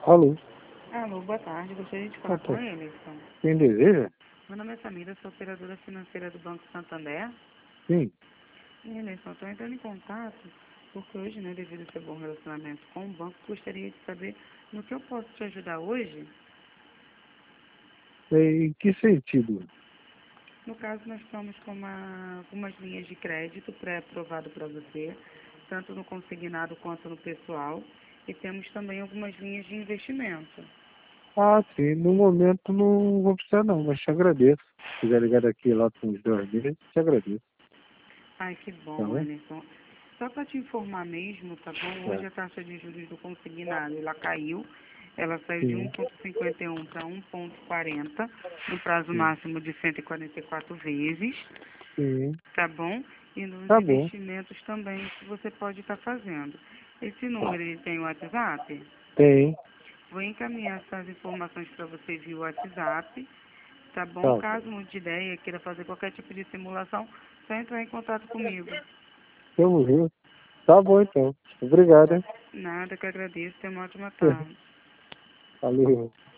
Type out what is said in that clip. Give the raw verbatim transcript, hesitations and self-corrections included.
Alô? Alô, boa tarde. Gostaria de falar Boa com tarde. Emerson. Quem deseja? Meu nome é Samira, sou operadora financeira do Banco Santander. Sim. Emerson, estou entrando em contato porque hoje, né, devido ao seu bom relacionamento com o banco, gostaria de saber no que eu posso te ajudar hoje. Em que sentido? No caso, nós estamos com uma, algumas linhas de crédito pré-aprovado para você, tanto no consignado quanto no pessoal, e temos também algumas linhas de investimento. Ah, sim. No momento não vou precisar não, mas te agradeço. Se quiser ligar daqui lá com uns dois meses, te agradeço. Ai, que Tá bom, bom? Emerson. Só para te informar mesmo, tá bom? Hoje Tá. a taxa de juros do consignado, ela caiu. Ela saiu de Sim. um vírgula cinquenta e um para um vírgula quarenta, no prazo Sim. máximo de cento e quarenta e quatro vezes, Sim. tá bom? E nos Tá bom. investimentos também que você pode estar fazendo. Esse número, ele tem o WhatsApp? Tem. Vou encaminhar essas informações para você via WhatsApp, tá bom? Tá. Caso mude de ideia, queira fazer qualquer tipo de simulação, só entrar em contato comigo. Tamo junto. Tá bom então. Obrigado, hein? Nada, que agradeço. Tenha uma ótima tarde. Valeu.